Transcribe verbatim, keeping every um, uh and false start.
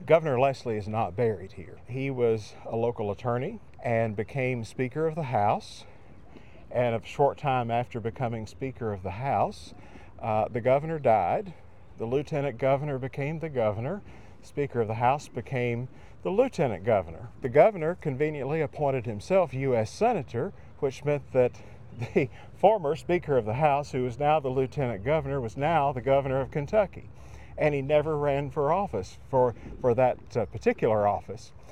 Governor Leslie is not buried here. He was a local attorney and became Speaker of the House. And a short time after becoming Speaker of the House, uh, the governor died. The lieutenant governor became the governor. Speaker of the House became the lieutenant governor. The governor conveniently appointed himself U S Senator, which meant that the former Speaker of the House, who is now the lieutenant governor, was now the governor of Kentucky. And he never ran for office, for, for that uh, particular office.